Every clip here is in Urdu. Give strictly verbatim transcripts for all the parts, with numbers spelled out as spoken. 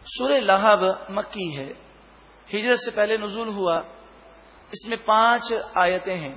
سورہ لہب مکی ہے، ہجرت سے پہلے نزول ہوا. اس میں پانچ آیتیں ہیں.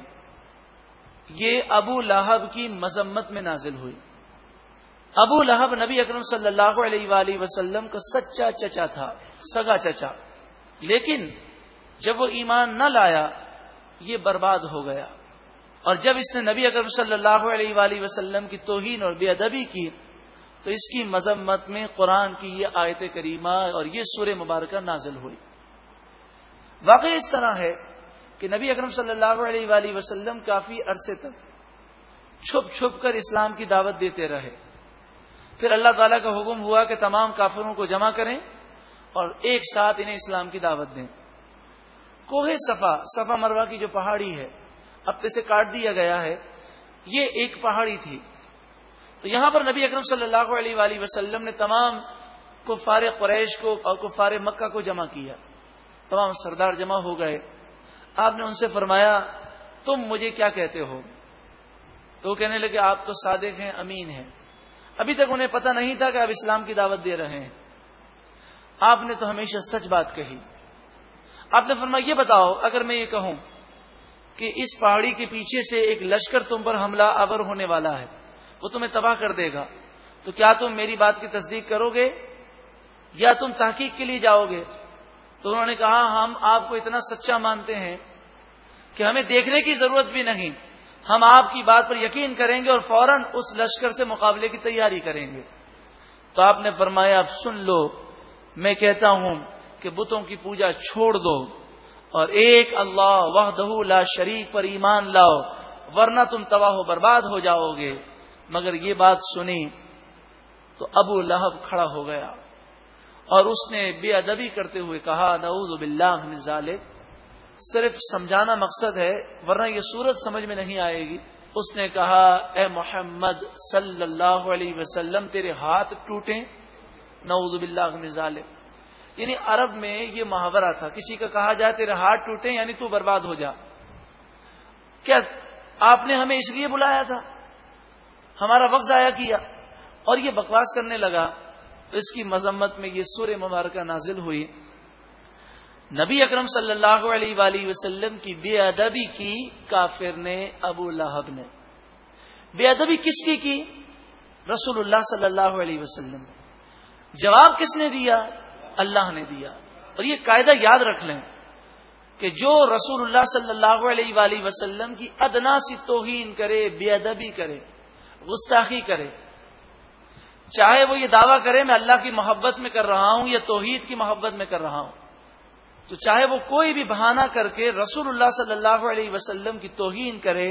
یہ ابو لہب کی مذمت میں نازل ہوئی. ابو لہب نبی اکرم صلی اللہ علیہ وآلہ وسلم کا سچا چچا تھا، سگا چچا. لیکن جب وہ ایمان نہ لایا یہ برباد ہو گیا. اور جب اس نے نبی اکرم صلی اللہ علیہ وآلہ وسلم کی توہین اور بے ادبی کی تو اس کی مذمت میں قرآن کی یہ آیت کریمہ اور یہ سورہ مبارکہ نازل ہوئی. واقعی اس طرح ہے کہ نبی اکرم صلی اللہ علیہ وآلہ وسلم کافی عرصے تک چھپ چھپ کر اسلام کی دعوت دیتے رہے. پھر اللہ تعالیٰ کا حکم ہوا کہ تمام کافروں کو جمع کریں اور ایک ساتھ انہیں اسلام کی دعوت دیں. کوہ صفا، صفا مروہ کی جو پہاڑی ہے، اب سے کاٹ دیا گیا ہے، یہ ایک پہاڑی تھی. تو یہاں پر نبی اکرم صلی اللہ علیہ وآلہ وسلم نے تمام کفار قریش کو اور کفار مکہ کو جمع کیا. تمام سردار جمع ہو گئے. آپ نے ان سے فرمایا تم مجھے کیا کہتے ہو؟ تو وہ کہنے لگے آپ تو صادق ہیں، امین ہیں. ابھی تک انہیں پتہ نہیں تھا کہ آپ اسلام کی دعوت دے رہے ہیں. آپ نے تو ہمیشہ سچ بات کہی. آپ نے فرمایا یہ بتاؤ، اگر میں یہ کہوں کہ اس پہاڑی کے پیچھے سے ایک لشکر تم پر حملہ آور ہونے والا ہے، وہ تمہیں تباہ کر دے گا، تو کیا تم میری بات کی تصدیق کرو گے یا تم تحقیق کے لیے جاؤ گے؟ تو انہوں نے کہا ہم آپ کو اتنا سچا مانتے ہیں کہ ہمیں دیکھنے کی ضرورت بھی نہیں، ہم آپ کی بات پر یقین کریں گے اور فوراً اس لشکر سے مقابلے کی تیاری کریں گے. تو آپ نے فرمایا اب سن لو، میں کہتا ہوں کہ بتوں کی پوجا چھوڑ دو اور ایک اللہ وحدہ لا شریک پر ایمان لاؤ، ورنہ تم تباہ و برباد ہو جاؤ گے. مگر یہ بات سنی تو ابو لہب کھڑا ہو گیا اور اس نے بے ادبی کرتے ہوئے کہا نعوذ باللہ من ذالک. صرف سمجھانا مقصد ہے ورنہ یہ صورت سمجھ میں نہیں آئے گی. اس نے کہا اے محمد صلی اللہ علیہ وسلم تیرے ہاتھ ٹوٹیں، نعوذ باللہ من ذالک. یعنی عرب میں یہ محاورہ تھا، کسی کا کہا جائے تیرے ہاتھ ٹوٹیں یعنی تو برباد ہو جا. کیا آپ نے ہمیں اس لیے بلایا تھا؟ ہمارا وقت ضائع کیا. اور یہ بکواس کرنے لگا. اس کی مذمت میں یہ سورہ مبارکہ نازل ہوئی. نبی اکرم صلی اللہ علیہ وآلہ وسلم کی بے ادبی کی کافر نے، ابو لہب نے. بے ادبی کس کی کی؟ رسول اللہ صلی اللہ علیہ وسلم. جواب کس نے دیا؟ اللہ نے دیا. اور یہ قاعدہ یاد رکھ لیں کہ جو رسول اللہ صلی اللہ علیہ وآلہ وسلم کی ادنا سی توہین کرے، بے ادبی کرے، گستاخی کرے، چاہے وہ یہ دعویٰ کرے میں اللہ کی محبت میں کر رہا ہوں یا توحید کی محبت میں کر رہا ہوں، تو چاہے وہ کوئی بھی بہانہ کر کے رسول اللہ صلی اللہ علیہ وسلم کی توہین کرے،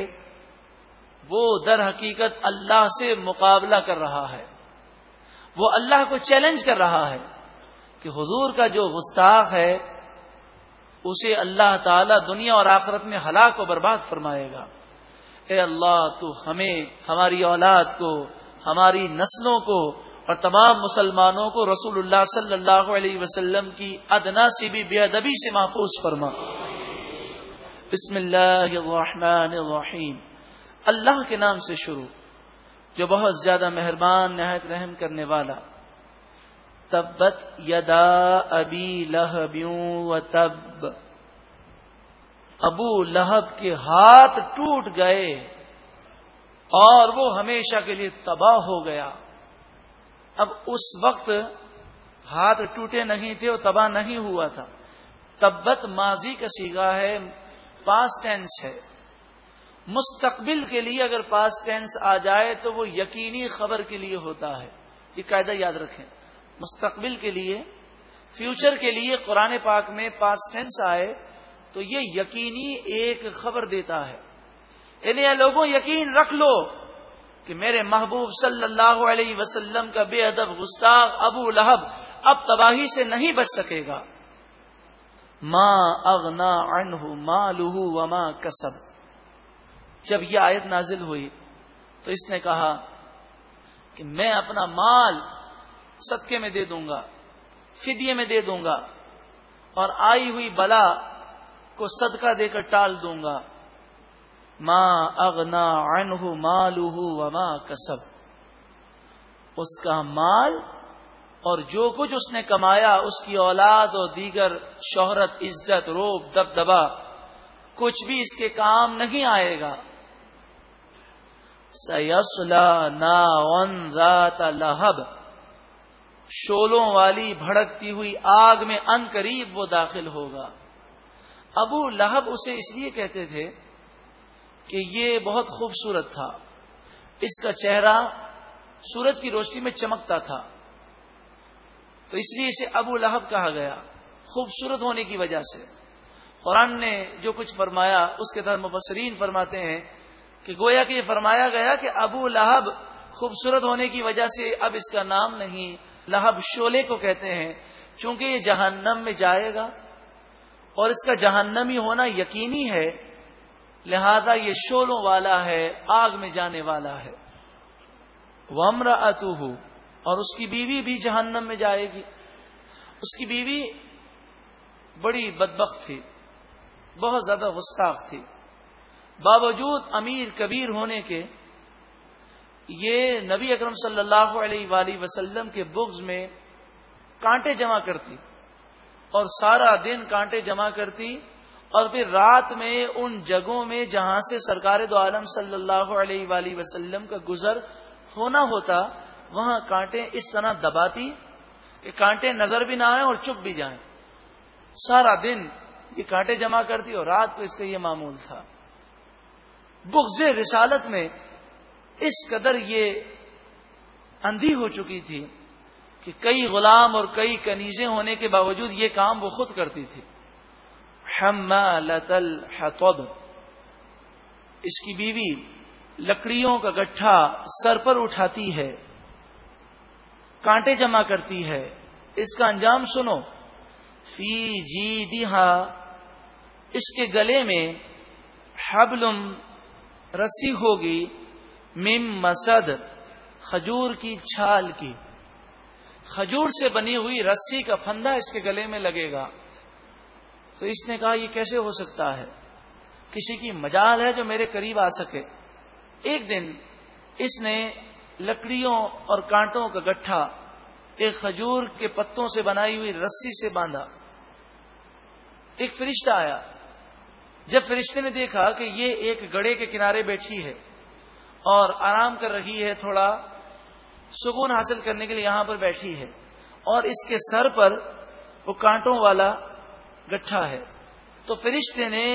وہ در حقیقت اللہ سے مقابلہ کر رہا ہے. وہ اللہ کو چیلنج کر رہا ہے کہ حضور کا جو گستاخ ہے اسے اللہ تعالی دنیا اور آخرت میں ہلاک و برباد فرمائے گا. اے اللہ تو ہمیں، ہماری اولاد کو، ہماری نسلوں کو اور تمام مسلمانوں کو رسول اللہ صلی اللہ علیہ وسلم کی ادنا سی بھی بے ادبی سے محفوظ فرما. بسم اللہ الرحمن الرحیم. اللہ کے نام سے شروع جو بہت زیادہ مہربان نہایت رحم کرنے والا. تبت یدا ابی لہب و تب. ابو لہب کے ہاتھ ٹوٹ گئے اور وہ ہمیشہ کے لیے تباہ ہو گیا. اب اس وقت ہاتھ ٹوٹے نہیں تھے اور تباہ نہیں ہوا تھا. تبت ماضی کا صیغہ ہے، پاسٹ ٹینس ہے. مستقبل کے لیے اگر پاسٹ ٹینس آ جائے تو وہ یقینی خبر کے لیے ہوتا ہے. یہ قاعدہ یاد رکھیں. مستقبل کے لیے، فیوچر کے لیے قرآن پاک میں پاسٹ ٹینس آئے تو یہ یقینی ایک خبر دیتا ہے. یعنی اے لوگوں یقین رکھ لو کہ میرے محبوب صلی اللہ علیہ وسلم کا بے ادب گستاخ ابو لہب اب تباہی سے نہیں بچ سکے گا. ما اغنا عنہ مالہ وما کسب. جب یہ آیت نازل ہوئی تو اس نے کہا کہ میں اپنا مال صدقے میں دے دوں گا، فدیے میں دے دوں گا، اور آئی ہوئی بلا کو صدقہ دے کر ٹال دوں گا. ما اغنا عنہ مالہ وما کسب. اس کا مال اور جو کچھ اس نے کمایا اس کی اولاد اور دیگر شہرت، عزت، روب، دبدبا کچھ بھی اس کے کام نہیں آئے گا. سَيَصْلَىٰ نَارًا ذَاتَ لَهَبٍ، شولوں والی بھڑکتی ہوئی آگ میں ان قریب وہ داخل ہوگا. ابو لہب اسے اس لیے کہتے تھے کہ یہ بہت خوبصورت تھا، اس کا چہرہ سورج کی روشنی میں چمکتا تھا، تو اس لیے اسے ابو لہب کہا گیا، خوبصورت ہونے کی وجہ سے. قرآن نے جو کچھ فرمایا اس کے تحت مفسرین فرماتے ہیں کہ گویا کہ یہ فرمایا گیا کہ ابو لہب خوبصورت ہونے کی وجہ سے اب اس کا نام نہیں، لہب شولے کو کہتے ہیں، چونکہ یہ جہنم میں جائے گا اور اس کا جہنمی ہونا یقینی ہے، لہذا یہ شولوں والا ہے، آگ میں جانے والا ہے. وَامْرَأَتُهُ، اور اس کی بیوی بھی جہنم میں جائے گی. اس کی بیوی بڑی بدبخت تھی، بہت زیادہ گستاخ تھی، باوجود امیر کبیر ہونے کے یہ نبی اکرم صلی اللہ علیہ وآلہ وسلم کے بغض میں کانٹے جمع کرتی اور سارا دن کانٹے جمع کرتی، اور پھر رات میں ان جگہوں میں جہاں سے سرکار دو عالم صلی اللہ علیہ وآلہ وسلم کا گزر ہونا ہوتا وہاں کانٹے اس طرح دباتی کہ کانٹے نظر بھی نہ آئیں اور چپ بھی جائیں. سارا دن یہ کانٹے جمع کرتی اور رات کو اس کا یہ معمول تھا. بغض رسالت میں اس قدر یہ اندھی ہو چکی تھی کہ کئی غلام اور کئی کنیزیں ہونے کے باوجود یہ کام وہ خود کرتی تھی. حمالۃ الحطب، اس کی بیوی لکڑیوں کا گٹھا سر پر اٹھاتی ہے، کانٹے جمع کرتی ہے. اس کا انجام سنو. فی جیدہا، اس کے گلے میں حبلم، رسی ہوگی، من مسد، کھجور کی چھال کی، کھجور سے بنی ہوئی رسی کا پھندا اس کے گلے میں لگے گا. تو اس نے کہا یہ کیسے ہو سکتا ہے، کسی کی مجال ہے جو میرے قریب آ سکے. ایک دن اس نے لکڑیوں اور کانٹوں کا گٹھا ایک کھجور کے پتوں سے بنائی ہوئی رسی سے باندھا. ایک فرشتہ آیا. جب فرشتے نے دیکھا کہ یہ ایک گڑھے کے کنارے بیٹھی ہے اور آرام کر رہی ہے، تھوڑا سکون حاصل کرنے کے لیے یہاں پر بیٹھی ہے، اور اس کے سر پر وہ کانٹوں والا گٹھا ہے، تو فرشتے نے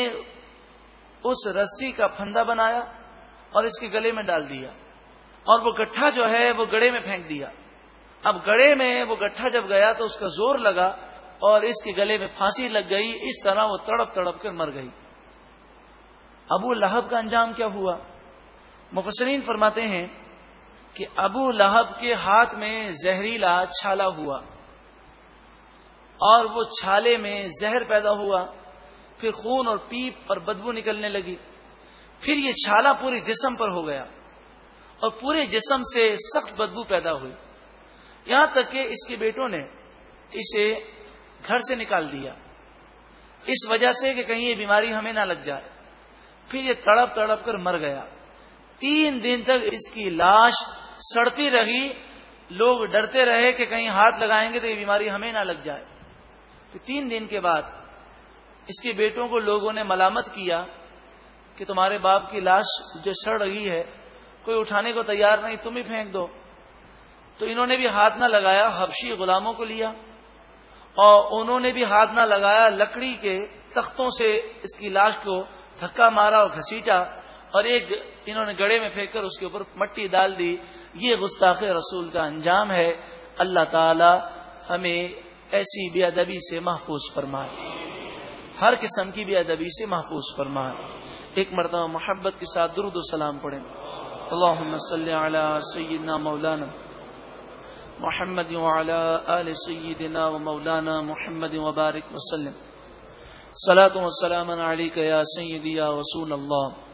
اس رسی کا پھندا بنایا اور اس کے گلے میں ڈال دیا، اور وہ گٹھا جو ہے وہ گڑھے میں پھینک دیا. اب گڑھے میں وہ گٹھا جب گیا تو اس کا زور لگا اور اس کے گلے میں پھانسی لگ گئی. اس طرح وہ تڑپ تڑپ کر مر گئی. ابو لہب کا انجام کیا ہوا؟ مفسرین فرماتے ہیں کہ ابو لہب کے ہاتھ میں زہریلا چھالا ہوا اور وہ چھالے میں زہر پیدا ہوا، پھر خون اور پیپ اور بدبو نکلنے لگی. پھر یہ چھالا پورے جسم پر ہو گیا اور پورے جسم سے سخت بدبو پیدا ہوئی، یہاں تک کہ اس کے بیٹوں نے اسے گھر سے نکال دیا اس وجہ سے کہ کہیں یہ بیماری ہمیں نہ لگ جائے. پھر یہ تڑپ تڑپ کر مر گیا. تین دن تک اس کی لاش سڑتی رہی. لوگ ڈرتے رہے کہ کہیں ہاتھ لگائیں گے تو یہ بیماری ہمیں نہ لگ جائے. پھر تین دن کے بعد اس کے بیٹوں کو لوگوں نے ملامت کیا کہ تمہارے باپ کی لاش جو سڑ رہی ہے کوئی اٹھانے کو تیار نہیں، تم ہی پھینک دو. تو انہوں نے بھی ہاتھ نہ لگایا، حبشی غلاموں کو لیا اور انہوں نے بھی ہاتھ نہ لگایا، لکڑی کے تختوں سے اس کی لاش کو دھکا مارا اور گھسیٹا اور ایک انہوں نے گڑھے میں پھینک کر اس کے اوپر مٹی ڈال دی. یہ گستاخ رسول کا انجام ہے. اللہ تعالی ہمیں ایسی بے ادبی سے محفوظ فرمائے، ہر قسم کی بے ادبی سے محفوظ فرمائے. ایک مرتبہ محبت کے ساتھ درود و سلام پڑھیں. اللہم صلی علی سیدنا مولانا محمد وعلی آل سیدنا و مولانا محمد وبارک وسلم. صلاۃ و سلام علیک یا سیدی یا رسول اللہ.